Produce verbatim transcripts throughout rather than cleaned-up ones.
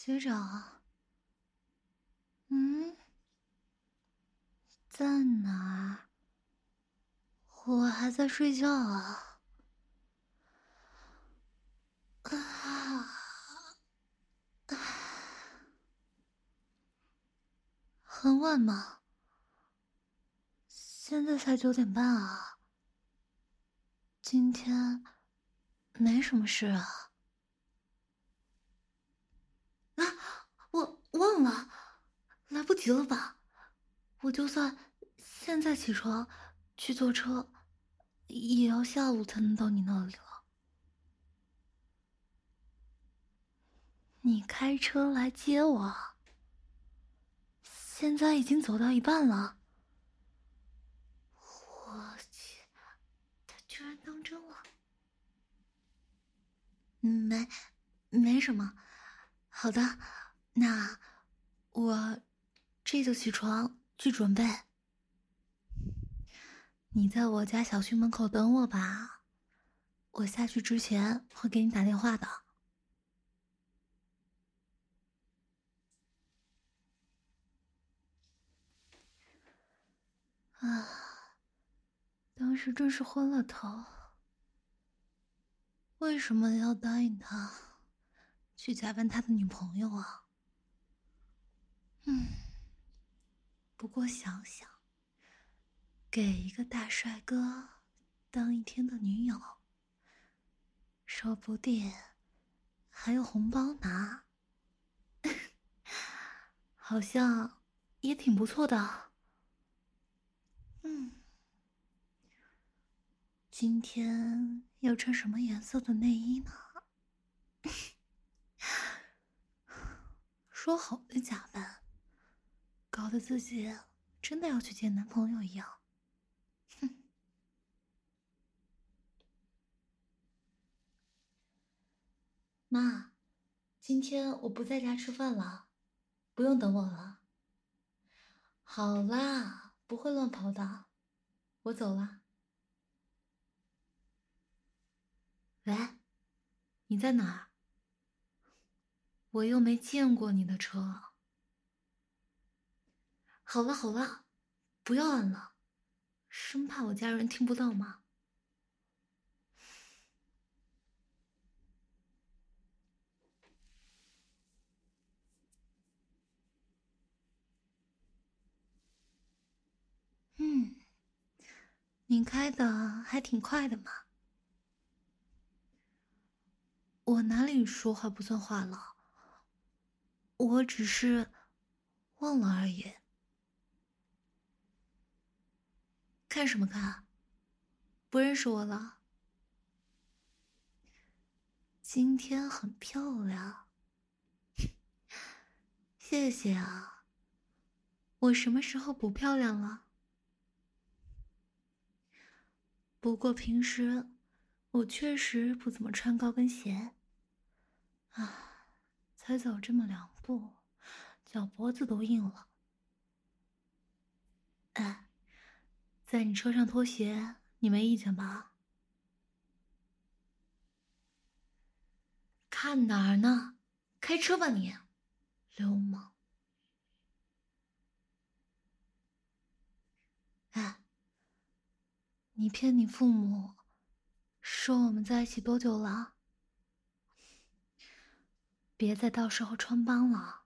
学长，嗯，在哪？我还在睡觉啊。啊，很晚吗？现在才九点半啊。今天没什么事啊。啊，我忘了，来不及了吧？我就算现在起床去坐车，也要下午才能到你那里了。你开车来接我，现在已经走到一半了。我去，他居然当真了。没，没什么。好的，那我这就起床去准备。你在我家小区门口等我吧，我下去之前会给你打电话的。啊，当时真是昏了头。为什么要答应他去假扮他的女朋友啊？嗯，不过想想，给一个大帅哥当一天的女友，说不定还有红包拿，好像也挺不错的。嗯，今天要穿什么颜色的内衣呢？说好的假扮，搞得自己真的要去见男朋友一样。哼，妈，今天我不在家吃饭了，不用等我了。好啦，不会乱跑的，我走了。喂，你在哪儿？我又没见过你的车。好了好了，不要按了，生怕我家人听不到嘛。嗯，你开的还挺快的嘛。我哪里说话不算话了？我只是忘了而已。看什么看？不认识我了？今天很漂亮，谢谢啊。我什么时候不漂亮了？不过平时我确实不怎么穿高跟鞋。啊，才走这么两步，脚脖子都硬了。哎，在你车上脱鞋，你没意见吧？看哪儿呢？开车吧你，流氓！哎，你骗你父母，说我们在一起多久了？别再到时候穿帮了。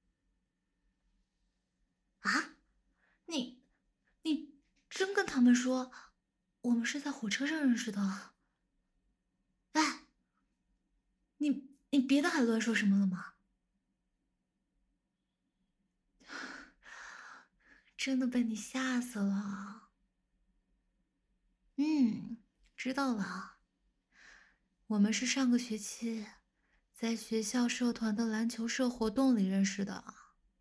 啊？你，你真跟他们说，我们是在火车上认识的？哎，你你别的还乱说什么了吗？真的被你吓死了。嗯，知道了。我们是上个学期在学校社团的篮球社活动里认识的，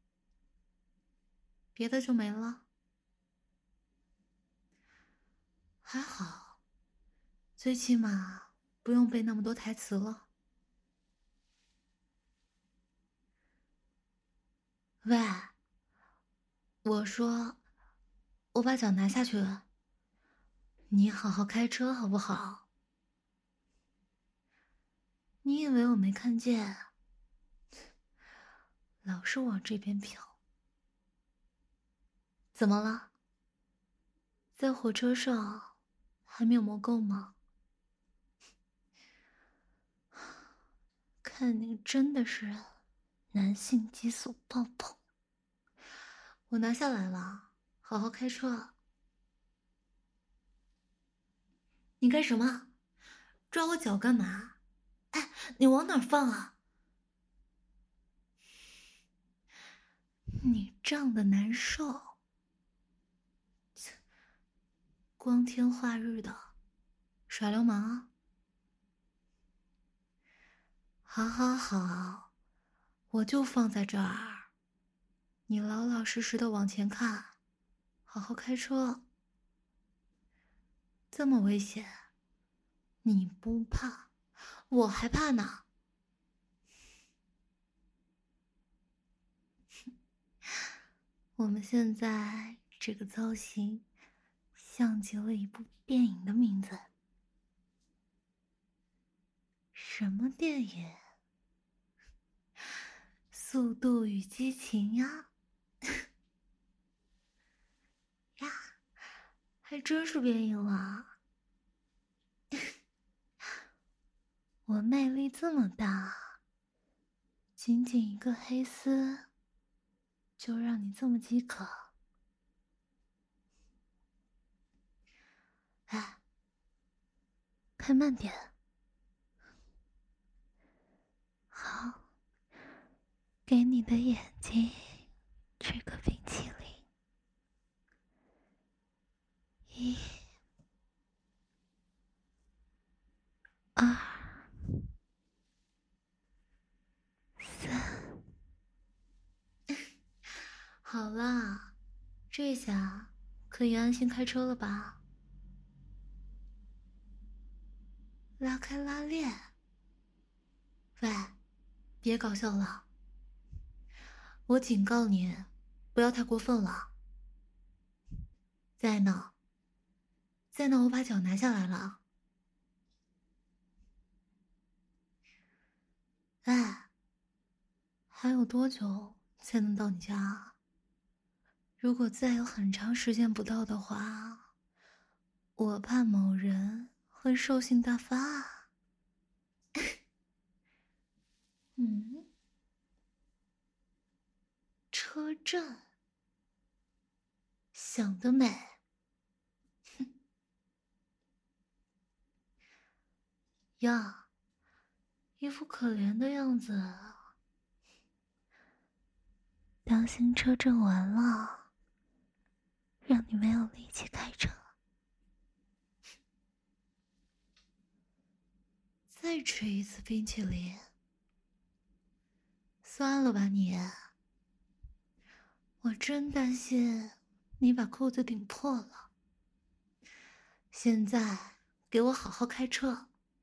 别的就没了。还好，最起码不用背那么多台词了。喂，我说，我把脚拿下去了，你好好开车好不好？你以为我没看见？ 老是往这边瞟。怎么了？在火车上还没有摸够吗？看你真的是男性激素爆棚。我拿下来了，好好开车。你干什么？抓我脚干嘛？哎，你往哪儿放啊？你胀得难受，光天化日的耍流氓啊！好好好，我就放在这儿，你老老实实的往前看，好好开车。这么危险，你不怕，我还怕呢。我们现在这个造型，像极了一部电影的名字。什么电影？速度与激情呀！呀，还真是电影啊！我魅力这么大，仅仅一个黑丝，就让你这么饥渴？哎，开慢点。好，给你的眼睛吃个冰淇淋。一、二、三。好啦，这下可以安心开车了吧？拉开拉链。喂，别搞笑了，我警告你，不要太过分了。再闹，再闹，我把脚拿下来了。哎，还有多久才能到你家啊？如果再有很长时间不到的话，我怕某人会兽性大发啊。嗯，车震，想得美。哼呀，一副可怜的样子。当心车震完了，让你没有力气开车。再吃一次冰淇淋。算了吧你，我真担心你把裤子顶破了。现在给我好好开车。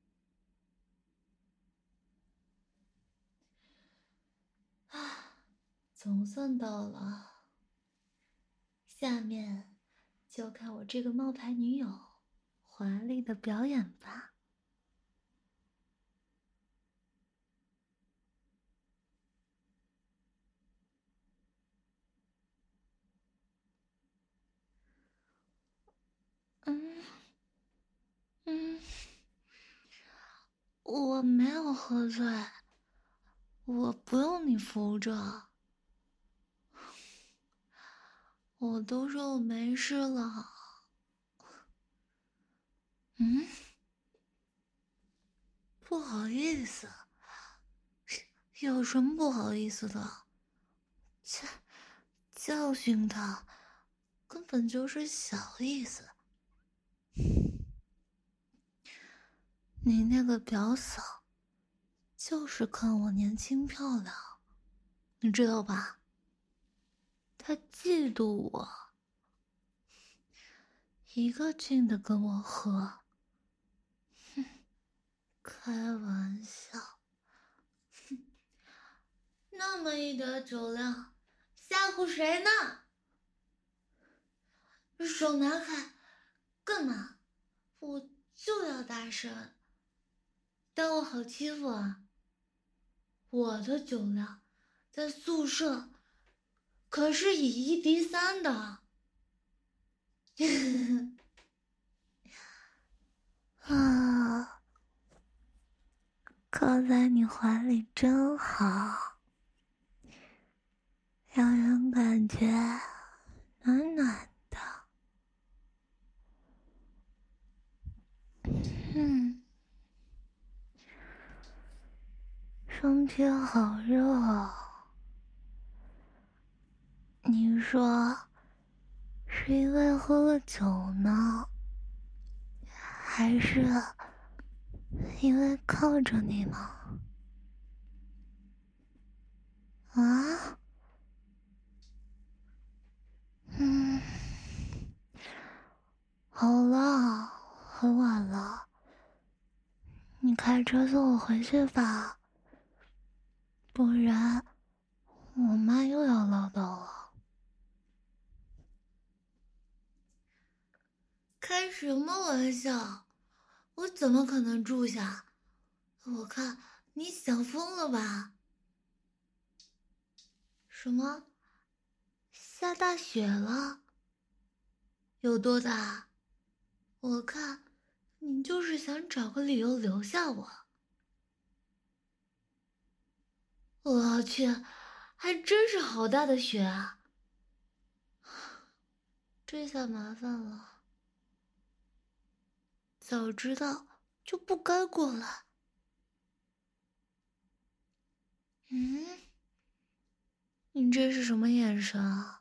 啊，总算到了。下面就看我这个冒牌女友华丽的表演吧。嗯嗯，我没有喝醉，我不用你扶着。我都说我没事了。嗯，不好意思，有什么不好意思的？教教训他，根本就是小意思。你那个表嫂，就是看我年轻漂亮，你知道吧？她嫉妒我，一个劲的跟我喝。哼，开玩笑。哼，那么一点酒量，吓唬谁呢？手拿开，干嘛？我就要大声，当我好欺负啊？我的酒量在宿舍可是以一敌三的。啊，靠在你怀里真好，让人感觉暖暖的。嗯，身体好热哦。你说是因为喝了酒呢，还是因为靠着你呢？啊？嗯，好了，很晚了，你开车送我回去吧，不然我妈又要唠叨了。开什么玩笑？我怎么可能住下？我看你想疯了吧？什么？下大雪了？有多大？我看你就是想找个理由留下我。我去，还真是好大的雪啊！这下麻烦了，早知道就不该过来。嗯，你这是什么眼神啊？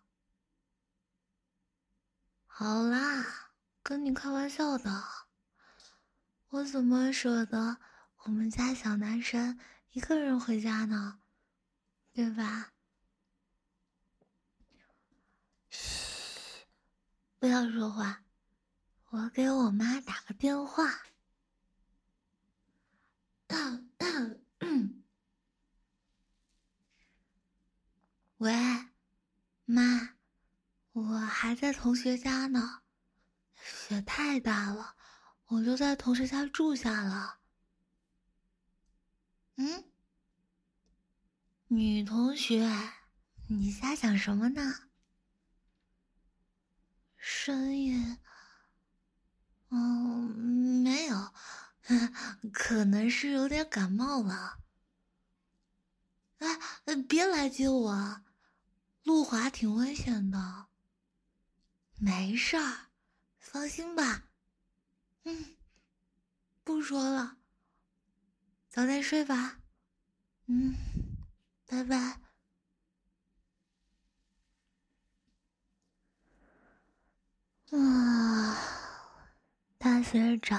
好啦，跟你开玩笑的，我怎么舍得我们家小男生一个人回家呢？对吧？嘘，不要说话，我给我妈打个电话。喂，妈，我还在同学家呢，雪太大了，我就在同学家住下了。嗯，女同学，你瞎想什么呢？深夜，嗯，没有，可能是有点感冒了。哎，别来接我，路滑挺危险的。没事儿，放心吧。嗯，不说了，早点睡吧。嗯，拜拜。啊，大学长，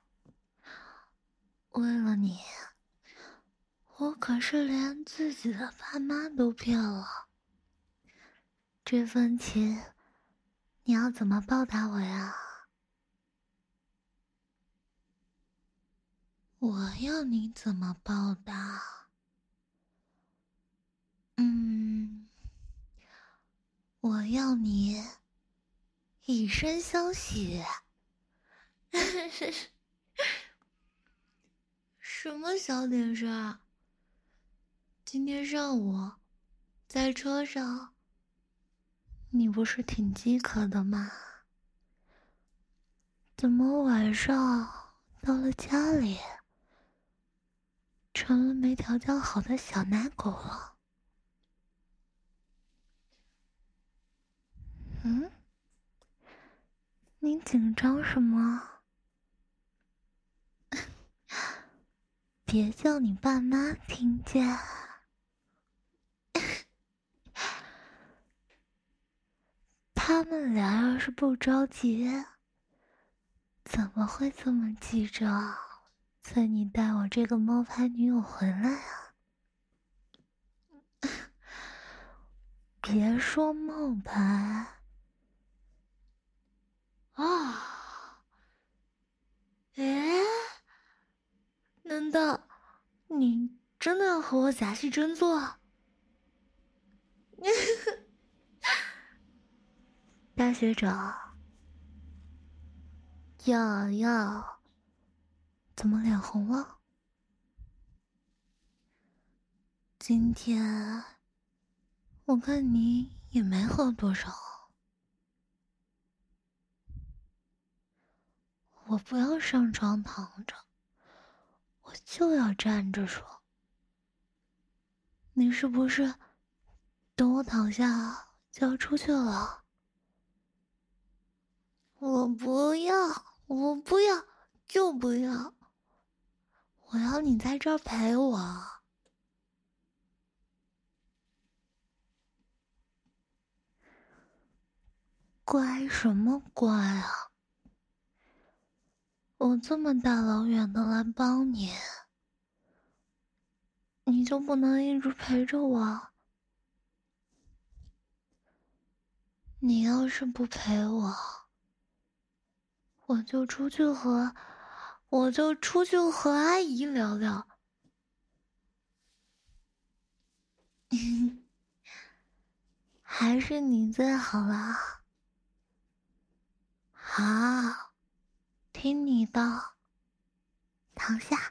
为了你，我可是连自己的爸妈都骗了。这份情，你要怎么报答我呀？我要你怎么报答？嗯，我要你以身相许。什么小点事儿？今天上午在车上，你不是挺饥渴的吗？怎么晚上到了家里，成了没调教好的小奶狗了？嗯？你紧张什么？别叫你爸妈听见。他们俩要是不着急，怎么会这么急着催你带我这个猫牌女友回来啊？别说冒牌啊！哎，难道你真的要和我假戏真做？大学长，要要，怎么脸红了？今天我看你也没喝多少。我不要上床躺着，我就要站着说。你是不是等我躺下就要出去了？我不要，我不要，就不要。我要你在这儿陪我。乖什么乖啊？我这么大老远的来帮你，你就不能一直陪着我？你要是不陪我，我就出去和，我就出去和阿姨聊聊。还是你最好啦。好，听你的，躺下。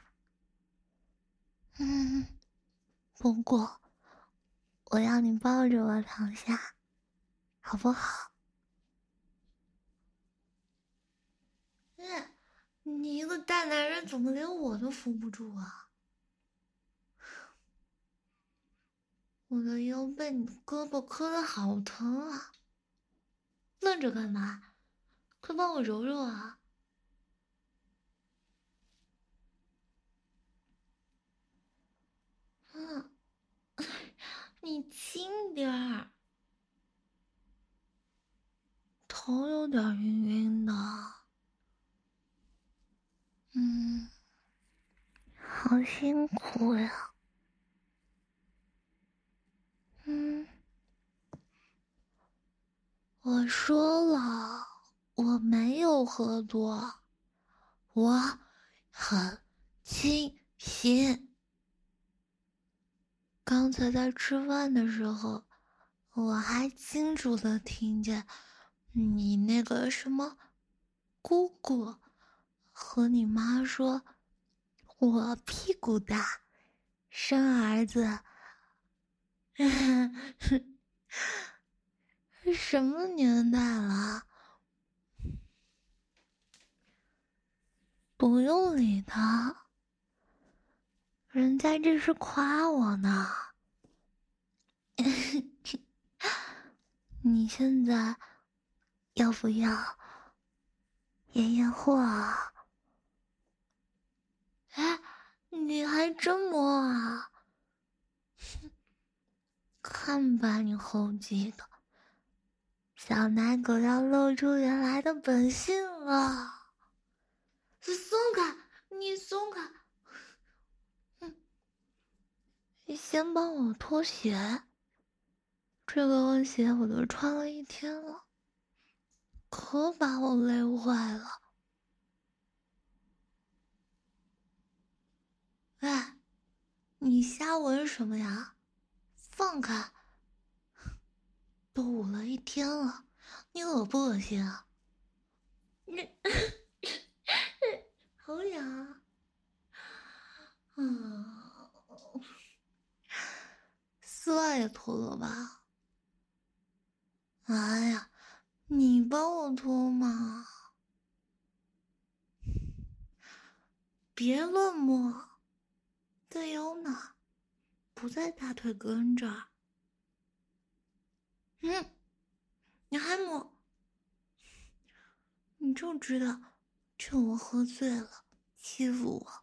嗯，不过我要你抱着我躺下，好不好？嗯，你一个大男人怎么连我都扶不住啊？我的腰被你胳膊磕得好疼啊！愣着干嘛？快帮我揉揉啊！嗯，你轻点儿，头有点晕晕的。嗯，好辛苦呀。嗯，我说了，我没有喝多，我很清醒。刚才在吃饭的时候，我还清楚的听见你那个什么姑姑和你妈说，我屁股大，生儿子。什么年代了？不用理他，人家这是夸我呢。你现在要不要验验货啊？哎，你还真摸啊？看把你猴急的，小奶狗要露出原来的本性了。松开，你松开。你先帮我脱鞋，这个鞋我都穿了一天了，可把我累坏了。哎，你瞎闻什么呀？放开！都捂了一天了，你恶不恶心啊？你好痒啊！嗯，丝袜也脱了吧？哎呀，你帮我脱嘛！别乱摸，在腰呢，不在大腿根这儿。嗯，你还摸？你就知道趁我喝醉了欺负我。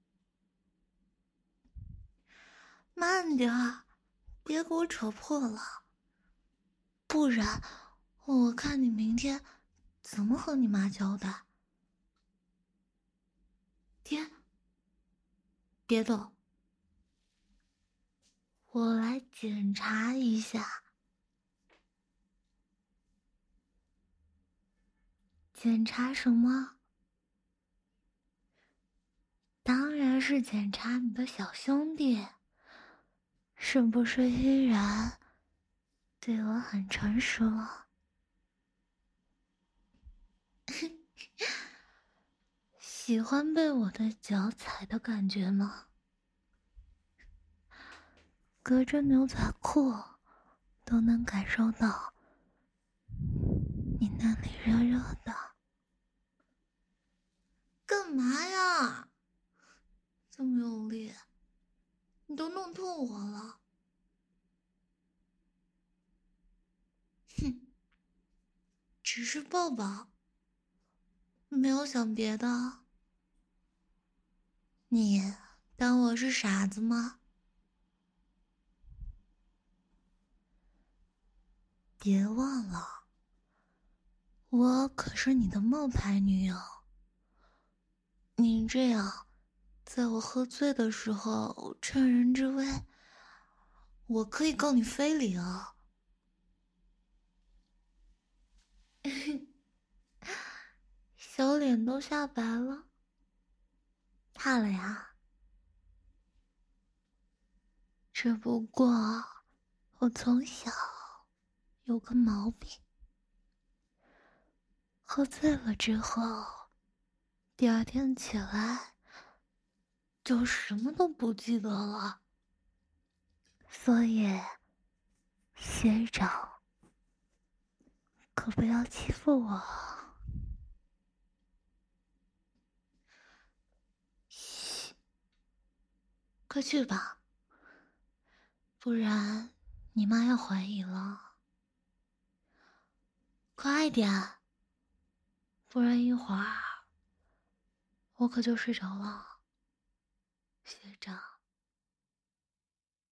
慢点儿，别给我扯破了，不然我看你明天怎么和你妈交代。爹，别动，我来检查一下。检查什么？当然是检查你的小兄弟，是不是依然对我很成熟了？喜欢被我的脚踩的感觉吗？隔着牛仔裤都能感受到你那里热热的。干嘛呀？这么用力，你都弄痛我了。哼，只是抱抱，没有想别的。你当我是傻子吗？别忘了，我可是你的冒牌女友。你这样，在我喝醉的时候趁人之危，我可以告你非礼啊！小脸都吓白了，怕了呀？只不过我从小有个毛病，喝醉了之后，第二天起来就什么都不记得了。所以，学长，可不要欺负我。嘘，快去吧，不然你妈要怀疑了。快点，不然一会儿我可就睡着了。学长。